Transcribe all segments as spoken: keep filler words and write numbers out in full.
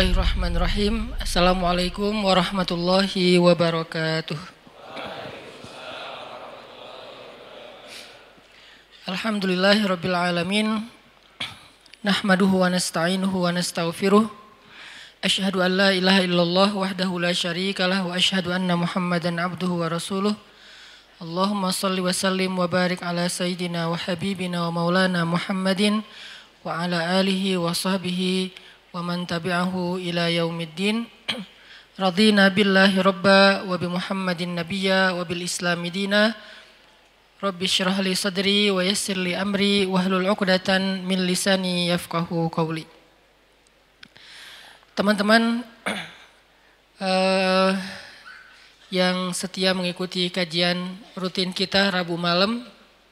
Bismillahirrahmanirrahim. Assalamualaikum warahmatullahi wabarakatuh. Alhamdulillahirabbil alamin. Nahmaduhu wa nasta'inuhu wa nastaghfiruh. Asyhadu an la ilaha illallah wahdahu la syarikalah wa asyhadu anna Muhammadan abduhu wa rasuluh. Allahumma shalli wa sallim wa barik ala sayyidina wa habibina wa maulana Muhammadin wa ala alihi wa sahbihi wa man tabi'ahu ila yaumiddin. Radina billahi rabba wa bi Muhammadin nabiyya wa bil islami dina. Rabbi syrah li sadri wa yassir li amri wahlul 'uqdatan min lisani yafqahu qawli. Teman-teman uh, yang setia mengikuti kajian rutin kita Rabu malam,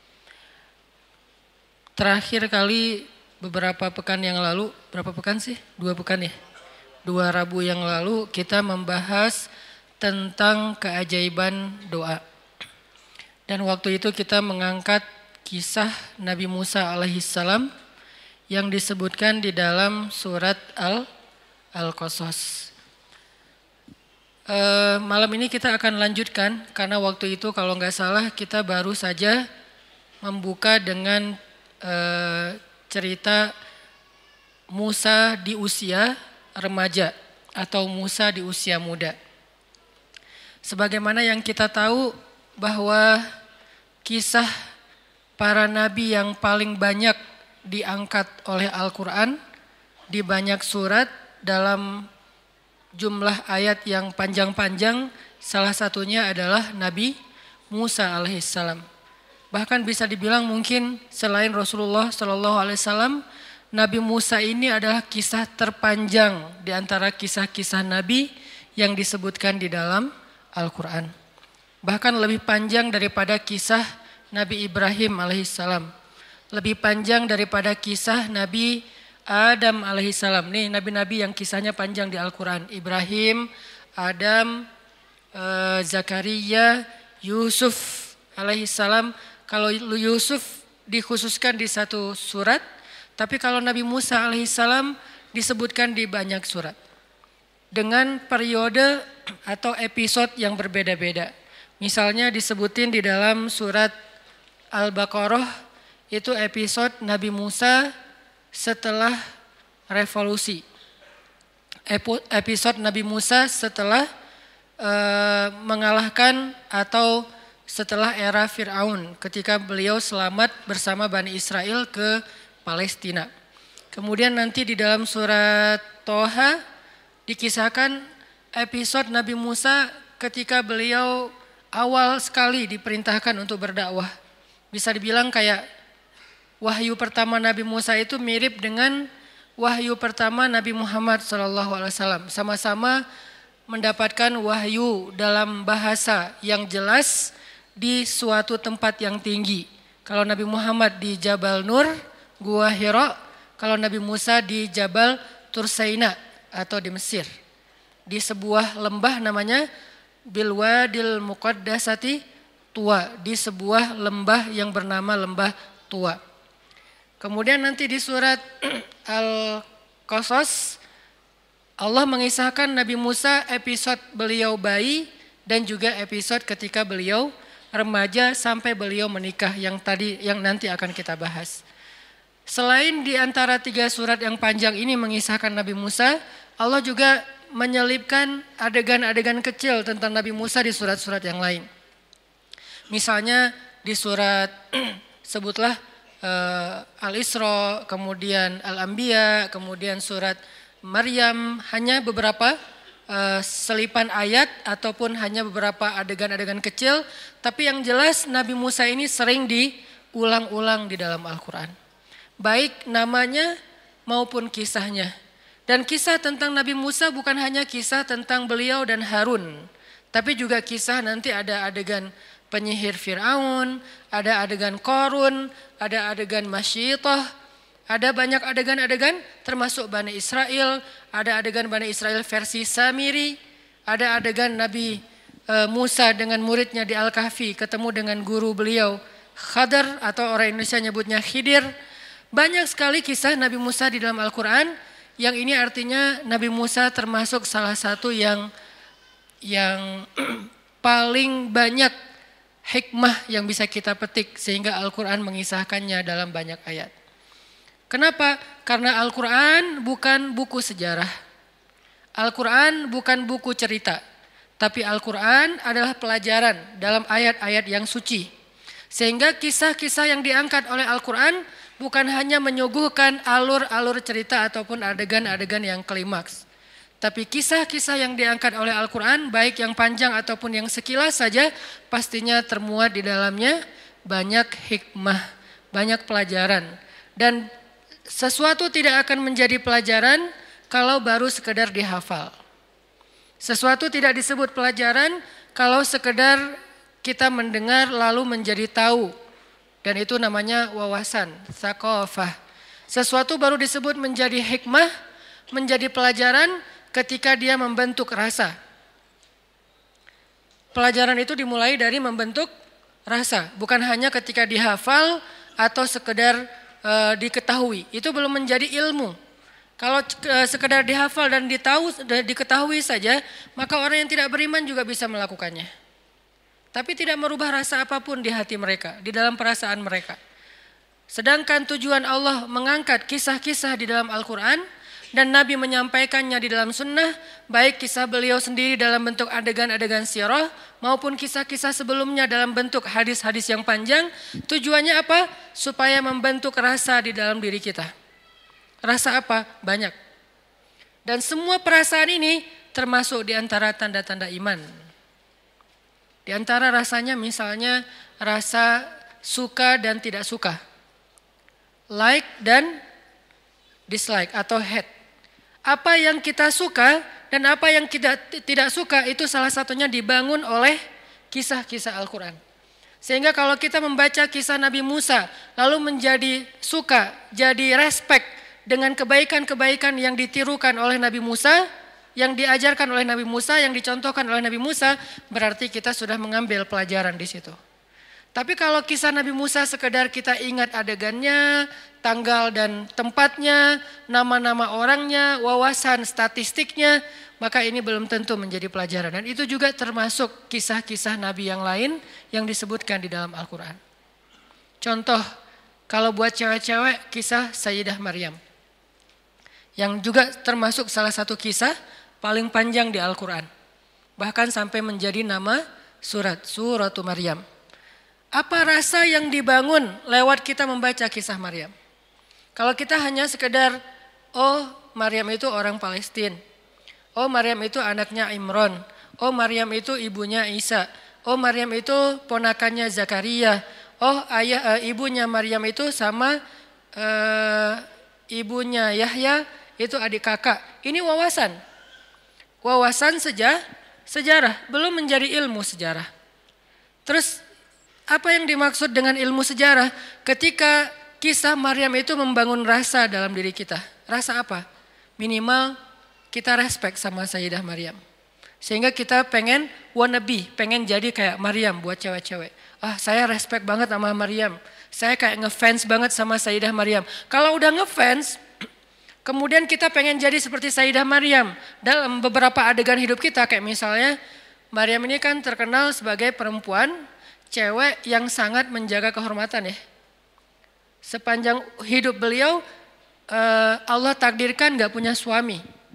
terakhir kali beberapa pekan yang lalu, berapa pekan sih? Dua pekan ya? Dua Rabu yang lalu kita membahas tentang keajaiban doa. Dan waktu itu kita mengangkat kisah Nabi Musa alaihissalam yang disebutkan di dalam surat Al Al-Qasas. E, malam ini kita akan lanjutkan karena waktu itu kalau nggak salah kita baru saja membuka dengan e, cerita Musa di usia remaja atau Musa di usia muda. Sebagaimana yang kita tahu bahwa kisah para nabi yang paling banyak diangkat oleh Al-Quran di banyak surat dalam jumlah ayat yang panjang-panjang, salah satunya adalah Nabi Musa alaihissalam. Bahkan bisa dibilang mungkin selain Rasulullah Shallallahu Alaihi Wasallam, Nabi Musa ini adalah kisah terpanjang di antara kisah-kisah Nabi yang disebutkan di dalam Al-Quran. Bahkan lebih panjang daripada kisah Nabi Ibrahim alaihissalam, lebih panjang daripada kisah Nabi Adam alaihissalam. Nih nabi-nabi yang kisahnya panjang di Al-Quran: Ibrahim, Adam, eh, Zakaria, Yusuf alaihissalam. Kalau Yusuf dikhususkan di satu surat, tapi kalau Nabi Musa alaihissalam disebutkan di banyak surat. Dengan periode atau episode yang berbeda-beda. Misalnya disebutin di dalam surat Al-Baqarah, itu episode Nabi Musa setelah revolusi. Episode Nabi Musa setelah uh, mengalahkan atau setelah era Fir'aun ketika beliau selamat bersama Bani Israel ke Palestina. Kemudian nanti di dalam surat Toha dikisahkan episode Nabi Musa ketika beliau awal sekali diperintahkan untuk berdakwah. Bisa dibilang kayak wahyu pertama Nabi Musa itu mirip dengan wahyu pertama Nabi Muhammad shallallahu alaihi wasallam. Sama-sama mendapatkan wahyu dalam bahasa yang jelas di suatu tempat yang tinggi. Kalau Nabi Muhammad di Jabal Nur, Gua Hira. Kalau Nabi Musa di Jabal Tursaina atau di Mesir. Di sebuah lembah namanya Bilwadil Muqaddasati Tua. Di sebuah lembah yang bernama Lembah Tua. Kemudian nanti di surat Al-Qasas Allah mengisahkan Nabi Musa episode beliau bayi dan juga episode ketika beliau remaja sampai beliau menikah yang tadi yang nanti akan kita bahas. Selain di antara tiga surat yang panjang ini mengisahkan Nabi Musa, Allah juga menyelipkan adegan-adegan kecil tentang Nabi Musa di surat-surat yang lain. Misalnya di surat sebutlah uh, Al-Isra, kemudian Al-Anbiya, kemudian surat Maryam, hanya beberapa uh, selipan ayat ataupun hanya beberapa adegan-adegan kecil, tapi yang jelas Nabi Musa ini sering diulang-ulang di dalam Al-Quran. Baik namanya maupun kisahnya. Dan kisah tentang Nabi Musa bukan hanya kisah tentang beliau dan Harun, tapi juga kisah nanti ada adegan penyihir Fir'aun, ada adegan Qarun, ada adegan Masyitah, ada banyak adegan-adegan termasuk Bani Israel, ada adegan Bani Israel versi Samiri, ada adegan Nabi e, Musa dengan muridnya di Al-Kahfi ketemu dengan guru beliau Khadar atau orang Indonesia nyebutnya Khidir. Banyak sekali kisah Nabi Musa di dalam Al-Quran Yang ini artinya Nabi Musa termasuk salah satu yang yang paling banyak hikmah yang bisa kita petik sehingga Al-Quran mengisahkannya dalam banyak ayat. Kenapa? Karena Al-Quran bukan buku sejarah. Al-Quran bukan buku cerita. Tapi Al-Quran adalah pelajaran dalam ayat-ayat yang suci. Sehingga kisah-kisah yang diangkat oleh Al-Quran bukan hanya menyuguhkan alur-alur cerita ataupun adegan-adegan yang klimaks. Tapi kisah-kisah yang diangkat oleh Al-Quran baik yang panjang ataupun yang sekilas saja pastinya termuat di dalamnya banyak hikmah, banyak pelajaran. Dan sesuatu tidak akan menjadi pelajaran kalau baru sekedar dihafal. Sesuatu tidak disebut pelajaran kalau sekedar kita mendengar lalu menjadi tahu. Dan itu namanya wawasan, tsaqafah. Sesuatu baru disebut menjadi hikmah, menjadi pelajaran ketika dia membentuk rasa. Pelajaran itu dimulai dari membentuk rasa, bukan hanya ketika dihafal atau sekedar e, diketahui. Itu belum menjadi ilmu. Kalau e, sekedar dihafal dan ditahu, diketahui saja, maka orang yang tidak beriman juga bisa melakukannya. Tapi tidak merubah rasa apapun di hati mereka, di dalam perasaan mereka. Sedangkan tujuan Allah mengangkat kisah-kisah di dalam Al-Quran dan Nabi menyampaikannya di dalam sunnah, baik kisah beliau sendiri dalam bentuk adegan-adegan sirah maupun kisah-kisah sebelumnya dalam bentuk hadis-hadis yang panjang. Tujuannya apa? Supaya membentuk rasa di dalam diri kita. Rasa apa? Banyak. Dan semua perasaan ini termasuk di antara tanda-tanda iman. Di antara rasanya misalnya rasa suka dan tidak suka. Like dan dislike atau hate. Apa yang kita suka dan apa yang kita tidak suka itu salah satunya dibangun oleh kisah-kisah Al-Quran. Sehingga kalau kita membaca kisah Nabi Musa lalu menjadi suka, jadi respect dengan kebaikan-kebaikan yang ditirukan oleh Nabi Musa, yang diajarkan oleh Nabi Musa, yang dicontohkan oleh Nabi Musa, berarti kita sudah mengambil pelajaran di situ. Tapi kalau kisah Nabi Musa sekedar kita ingat adegannya, tanggal dan tempatnya, nama-nama orangnya, wawasan statistiknya, maka ini belum tentu menjadi pelajaran. Dan itu juga termasuk kisah-kisah Nabi yang lain yang disebutkan di dalam Al-Quran. Contoh, kalau buat cewek-cewek, kisah Sayyidah Maryam. Yang juga termasuk salah satu kisah paling panjang di Al-Quran. Bahkan sampai menjadi nama surat, Suratu Maryam. Apa rasa yang dibangun lewat kita membaca kisah Maryam? Kalau kita hanya sekedar, oh Maryam itu orang Palestina. Oh Maryam itu anaknya Imran. Oh Maryam itu ibunya Isa. Oh Maryam itu ponakannya Zakaria. Oh ayah e, ibunya Maryam itu sama e, ibunya Yahya itu adik kakak. Ini wawasan. Wawasan seja, sejarah, belum menjadi ilmu sejarah. Terus apa yang dimaksud dengan ilmu sejarah? Ketika kisah Maryam itu membangun rasa dalam diri kita. Rasa apa? Minimal kita respect sama Sayyidah Maryam. Sehingga kita pengen wannabe, pengen jadi kayak Maryam buat cewek-cewek. Ah, saya respect banget sama Maryam. Saya kayak ngefans banget sama Sayyidah Maryam. Kalau udah ngefans, kemudian kita pengen jadi seperti Sayyidah Maryam. Dalam beberapa adegan hidup kita, kayak misalnya Maryam ini kan terkenal sebagai perempuan cewek yang sangat menjaga kehormatan ya. Sepanjang hidup beliau Allah takdirkan gak punya suami.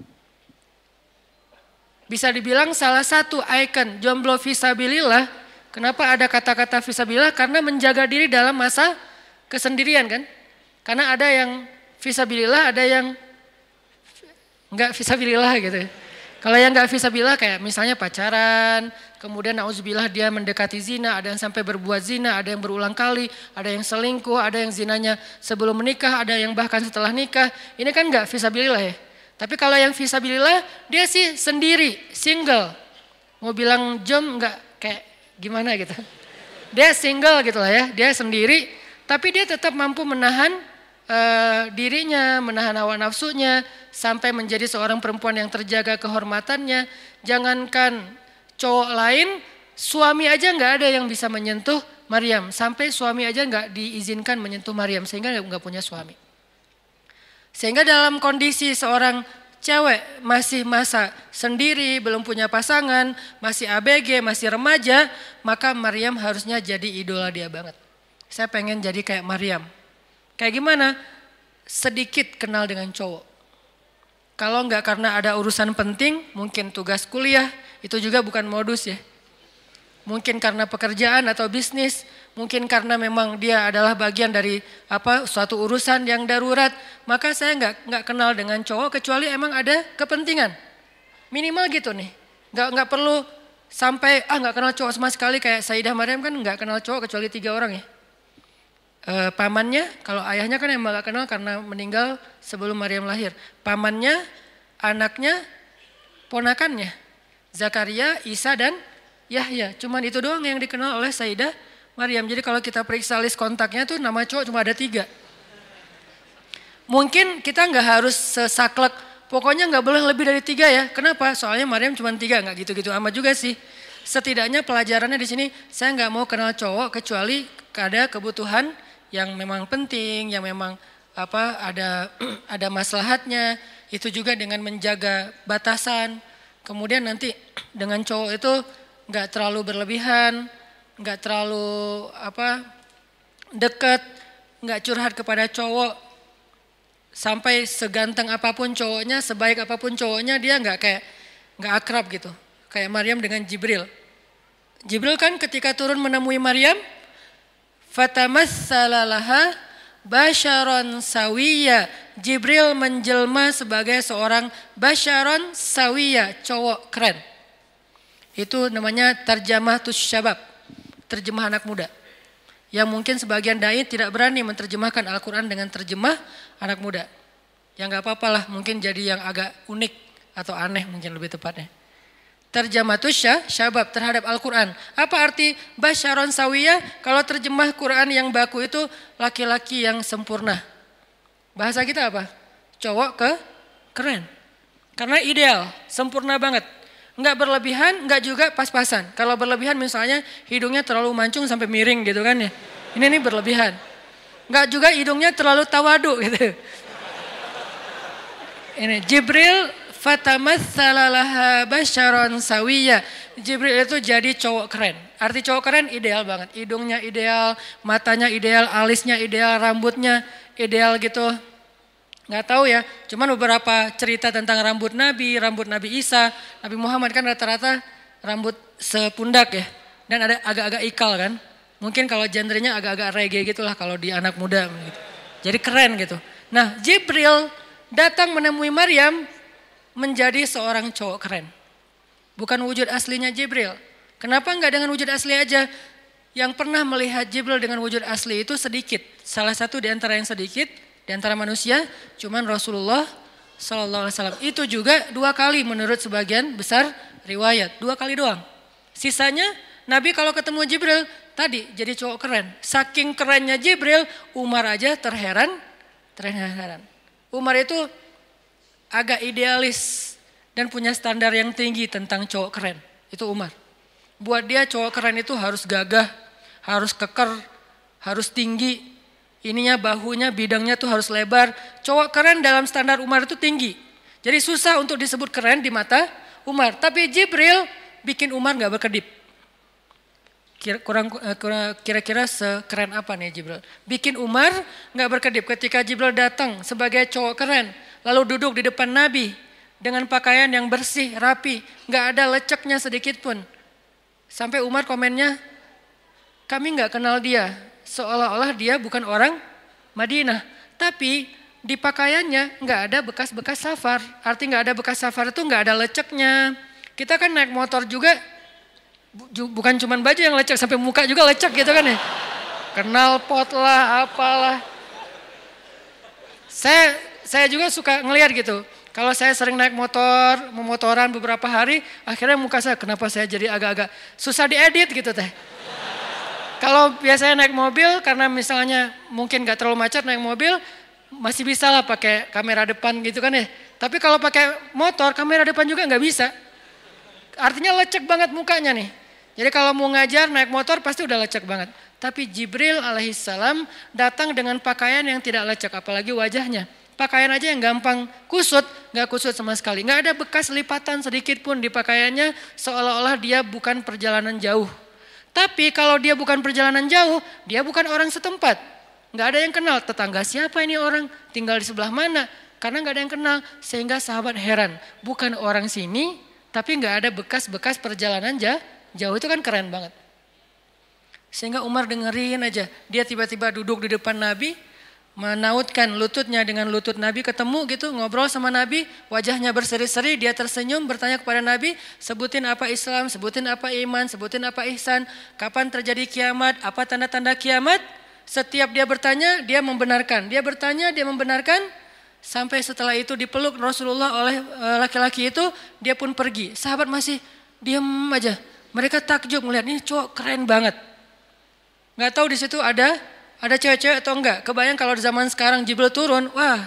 Bisa dibilang salah satu ikon jomblo fisabilillah. Kenapa ada kata-kata fisabilillah? Karena menjaga diri dalam masa kesendirian kan. Karena ada yang fisabilillah, ada yang gak fisabilillah gitu. Kalau yang gak fisabilillah kayak misalnya pacaran, kemudian na'udzubillah dia mendekati zina, ada yang sampai berbuat zina, ada yang berulang kali, ada yang selingkuh, ada yang zinanya sebelum menikah, ada yang bahkan setelah nikah. Ini kan gak fisabilillah ya. Tapi kalau yang fisabilillah dia sih sendiri, single. Mau bilang jom gak kayak gimana gitu. Dia single gitu lah ya, dia sendiri, tapi dia tetap mampu menahan uh, dirinya, menahan hawa nafsunya, sampai menjadi seorang perempuan yang terjaga kehormatannya. Jangankan cowok lain, suami aja gak ada yang bisa menyentuh Maryam. Sampai suami aja gak diizinkan menyentuh Maryam, sehingga gak punya suami. Sehingga dalam kondisi seorang cewek masih masa sendiri, belum punya pasangan, masih A B G, masih remaja, maka Maryam harusnya jadi idola dia banget. Saya pengen jadi kayak Maryam. Kayak gimana? Sedikit kenal dengan cowok. Kalau enggak karena ada urusan penting, mungkin tugas kuliah, itu juga bukan modus ya. Mungkin karena pekerjaan atau bisnis, mungkin karena memang dia adalah bagian dari apa suatu urusan yang darurat, maka saya nggak nggak kenal dengan cowok kecuali emang ada kepentingan. Minimal gitu nih, nggak nggak perlu sampai ah nggak kenal cowok sama sekali kayak Sayyidah Maryam kan nggak kenal cowok kecuali tiga orang ya. E, pamannya, kalau ayahnya kan emang nggak kenal karena meninggal sebelum Maryam lahir. Pamannya, anaknya, ponakannya, Zakaria, Isa dan Yahya, cuman itu doang yang dikenal oleh Sayyidah Maryam. Jadi kalau kita periksa list kontaknya tuh nama cowok cuma ada tiga. Mungkin kita nggak harus sesaklek, pokoknya nggak boleh lebih dari tiga ya. Kenapa? Soalnya Maryam cuma tiga, nggak gitu-gitu amat juga sih. Setidaknya pelajarannya di sini saya nggak mau kenal cowok kecuali ada kebutuhan yang memang penting, yang memang apa ada ada maslahatnya. Itu juga dengan menjaga batasan. Kemudian nanti dengan cowok itu nggak terlalu berlebihan, nggak terlalu apa dekat, nggak curhat kepada cowok sampai seganteng apapun cowoknya, sebaik apapun cowoknya dia nggak kayak nggak akrab gitu. Kayak Maryam dengan Jibril. Jibril kan ketika turun menemui Maryam, fatamassala laha basyaron sawiyya. Jibril menjelma sebagai seorang basyaron sawiyya, cowok keren. Itu namanya terjemah tus syabab, terjemah anak muda. Yang mungkin sebagian dai tidak berani menerjemahkan Al-Quran dengan terjemah anak muda. Ya nggak apa-apa lah, mungkin jadi yang agak unik atau aneh mungkin lebih tepatnya. Terjemah tus syabab terhadap Al-Quran. Apa arti basyaron sawiyah? Kalau terjemah Quran yang baku itu laki-laki yang sempurna. Bahasa kita apa? Cowok ke keren. Karena ideal, sempurna banget. Enggak berlebihan, enggak juga pas-pasan. Kalau berlebihan misalnya hidungnya terlalu mancung sampai miring gitu kan ya. Ini nih berlebihan. Enggak juga hidungnya terlalu tawadu gitu. Ini Jibril fatamatsala laha basyaron sawiyya. Jibril itu jadi cowok keren. Arti cowok keren ideal banget. Hidungnya ideal, matanya ideal, alisnya ideal, rambutnya ideal gitu. Nggak tahu ya, cuman beberapa cerita tentang rambut Nabi, rambut Nabi Isa, Nabi Muhammad kan rata-rata rambut sepundak ya. Dan ada agak-agak ikal kan. Mungkin kalau genrenya agak-agak reggae gitulah kalau di anak muda gitu. Jadi keren gitu. Nah Jibril datang menemui Maryam menjadi seorang cowok keren. Bukan wujud aslinya Jibril. Kenapa nggak dengan wujud asli aja? Yang pernah melihat Jibril dengan wujud asli itu sedikit. Salah satu di antara yang sedikit, di antara manusia, cuman Rasulullah Sallallahu Alaihi Wasallam. Itu juga dua kali menurut sebagian besar riwayat, dua kali doang. Sisanya Nabi kalau ketemu Jibril tadi jadi cowok keren. Saking kerennya Jibril, Umar aja terheran, terheran. Umar itu agak idealis dan punya standar yang tinggi tentang cowok keren. Itu Umar. Buat dia cowok keren itu harus gagah, harus keker, harus tinggi. Ininya bahunya, bidangnya tuh harus lebar. Cowok keren dalam standar Umar itu tinggi. Jadi susah untuk disebut keren di mata Umar. Tapi Jibril bikin Umar gak berkedip. Kira, kurang, kira-kira sekeren apa nih Jibril? Bikin Umar gak berkedip ketika Jibril datang sebagai cowok keren. Lalu duduk di depan Nabi dengan pakaian yang bersih, rapi. Gak ada leceknya sedikit pun. Sampai Umar komennya, kami gak kenal dia. Seolah-olah dia bukan orang Madinah. Tapi di pakaiannya nggak ada bekas-bekas safar. Arti nggak ada bekas safar itu nggak ada leceknya. Kita kan naik motor juga bukan cuma baju yang lecek, sampai muka juga lecek gitu kan ya. Kenal pot lah, apalah. Saya saya juga suka ngelihat gitu. Kalau saya sering naik motor, memotoran beberapa hari, akhirnya muka saya kenapa saya jadi agak-agak susah diedit gitu teh. Kalau biasanya naik mobil karena misalnya mungkin gak terlalu macet naik mobil masih bisa lah pakai kamera depan gitu kan ya. Tapi kalau pakai motor kamera depan juga gak bisa. Artinya lecek banget mukanya nih. Jadi kalau mau ngajar naik motor pasti udah lecek banget. Tapi Jibril alaihissalam datang dengan pakaian yang tidak lecek apalagi wajahnya. Pakaian aja yang gampang kusut, nggak kusut sama sekali. Nggak ada bekas lipatan sedikit pun di pakaiannya, seolah-olah dia bukan perjalanan jauh. Tapi kalau dia bukan perjalanan jauh, dia bukan orang setempat. Nggak ada yang kenal, tetangga siapa ini orang, tinggal di sebelah mana. Karena nggak ada yang kenal, sehingga sahabat heran. Bukan orang sini, tapi nggak ada bekas-bekas perjalanan jauh, itu kan keren banget. Sehingga Umar dengerin aja, dia tiba-tiba duduk di depan Nabi, menautkan lututnya dengan lutut Nabi, ketemu gitu, ngobrol sama Nabi, wajahnya berseri-seri, dia tersenyum bertanya kepada Nabi, sebutin apa Islam, sebutin apa iman, sebutin apa ihsan, kapan terjadi kiamat, apa tanda-tanda kiamat. Setiap dia bertanya, dia membenarkan, dia bertanya, dia membenarkan, sampai setelah itu dipeluk Rasulullah oleh laki-laki itu, dia pun pergi. Sahabat masih diam aja, mereka takjub melihat ini cowok keren banget. Nggak tahu di situ ada Ada cewek-cewek atau enggak? Kebayang kalau di zaman sekarang Jibril turun, wah,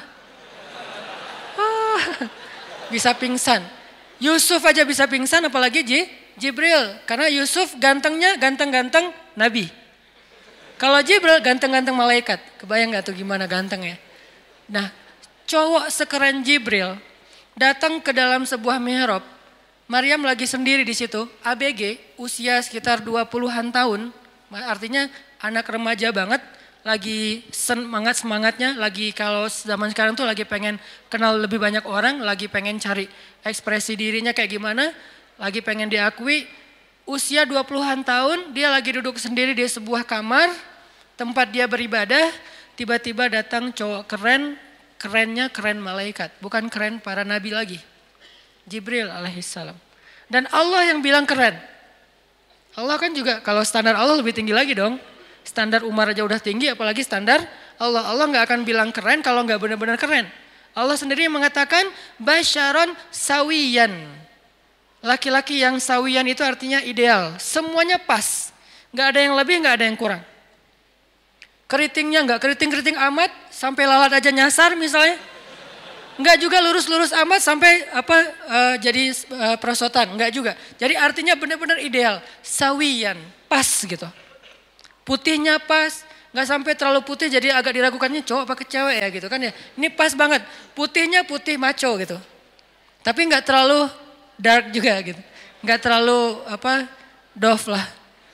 wah bisa pingsan. Yusuf aja bisa pingsan apalagi Jibril. Karena Yusuf gantengnya ganteng-ganteng Nabi. Kalau Jibril ganteng-ganteng malaikat. Kebayang gak tuh gimana gantengnya? Nah, cowok sekeren Jibril datang ke dalam sebuah mihrab. Maryam lagi sendiri di situ, A B G, usia sekitar dua puluhan tahun. Artinya anak remaja banget. Lagi semangat-semangatnya, lagi kalau zaman sekarang tuh lagi pengen kenal lebih banyak orang, lagi pengen cari ekspresi dirinya kayak gimana, lagi pengen diakui. Usia dua puluhan tahun, dia lagi duduk sendiri di sebuah kamar, tempat dia beribadah, tiba-tiba datang cowok keren, kerennya keren malaikat, bukan keren para nabi lagi. Jibril alaihissalam. Dan Allah yang bilang keren. Allah kan juga, kalau standar Allah lebih tinggi lagi dong. Standar Umar aja udah tinggi, apalagi standar Allah. Allah gak akan bilang keren kalau gak benar-benar keren. Allah sendiri mengatakan basyaron sawiyan. Laki-laki yang sawiyan itu artinya ideal. Semuanya pas. Gak ada yang lebih, gak ada yang kurang. Keritingnya gak keriting-keriting amat, sampai lalat aja nyasar misalnya. Gak juga lurus-lurus amat sampai apa uh, jadi uh, perosotan. Gak juga. Jadi artinya benar-benar ideal. Sawiyan, pas gitu. Putihnya pas, nggak sampai terlalu putih jadi agak diragukannya cowok apa cewek ya gitu kan ya. Ini pas banget, putihnya putih maco gitu. Tapi nggak terlalu dark juga gitu, nggak terlalu apa doff lah.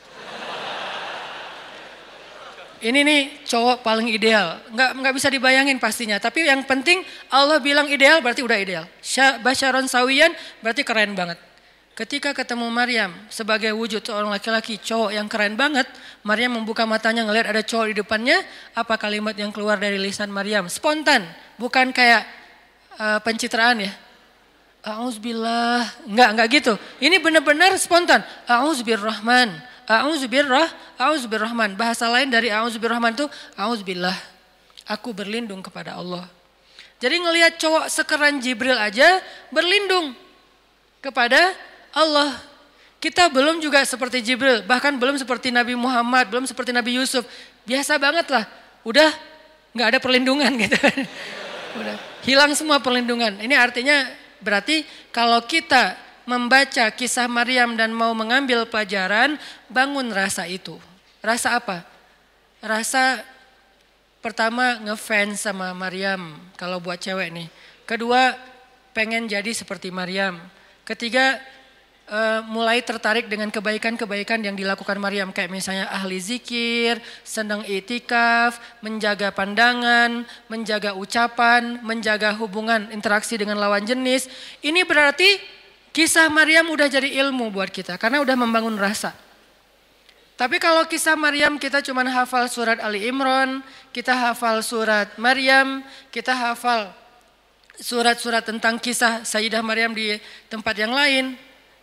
Ini nih cowok paling ideal, nggak nggak bisa dibayangin pastinya. Tapi yang penting Allah bilang ideal berarti udah ideal. Basyaron sawiyan berarti keren banget. Ketika ketemu Maryam sebagai wujud seorang laki-laki cowok yang keren banget, Maryam membuka matanya ngelihat ada cowok di depannya, apa kalimat yang keluar dari lisan Maryam? Spontan, bukan kayak uh, pencitraan ya. A'udzubillah, enggak, enggak gitu. Ini benar-benar spontan. A'udzubirrahman, a'udzubirrah, a'udzubirrahman. Bahasa lain dari a'udzubirrahman itu a'udzubillah. Aku berlindung kepada Allah. Jadi ngelihat cowok sekeren Jibril aja berlindung kepada Allah. Kita belum juga seperti Jibril, bahkan belum seperti Nabi Muhammad, belum seperti Nabi Yusuf. Biasa banget lah, udah gak ada perlindungan gitu. Udah hilang semua perlindungan. Ini artinya berarti kalau kita membaca kisah Maryam dan mau mengambil pelajaran, bangun rasa itu. Rasa apa? Rasa pertama ngefans sama Maryam kalau buat cewek nih. Kedua pengen jadi seperti Maryam. Ketiga, uh, mulai tertarik dengan kebaikan-kebaikan yang dilakukan Maryam. Kayak misalnya ahli zikir, senang itikaf, menjaga pandangan, menjaga ucapan, menjaga hubungan interaksi dengan lawan jenis. Ini berarti kisah Maryam udah jadi ilmu buat kita karena udah membangun rasa. Tapi kalau kisah Maryam kita cuma hafal surat Ali Imran, kita hafal surat Maryam, kita hafal surat-surat tentang kisah Sayyidah Maryam di tempat yang lain,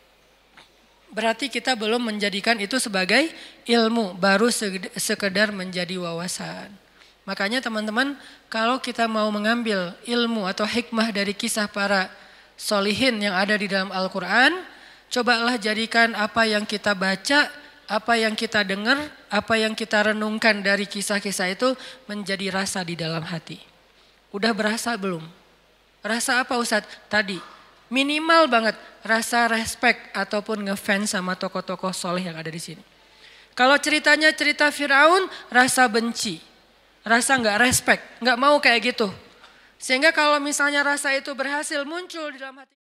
berarti kita belum menjadikan itu sebagai ilmu, baru sekedar menjadi wawasan. Makanya teman-teman, kalau kita mau mengambil ilmu atau hikmah dari kisah para solihin yang ada di dalam Al-Quran, cobalah jadikan apa yang kita baca, apa yang kita dengar, apa yang kita renungkan dari kisah-kisah itu menjadi rasa di dalam hati. Udah berasa belum? Rasa apa Ustadz? Tadi minimal banget rasa respect ataupun ngefans sama tokoh-tokoh soleh yang ada di sini. Kalau ceritanya cerita Firaun, rasa benci, rasa nggak respect, nggak mau kayak gitu. Sehingga kalau misalnya rasa itu berhasil muncul di dalam hati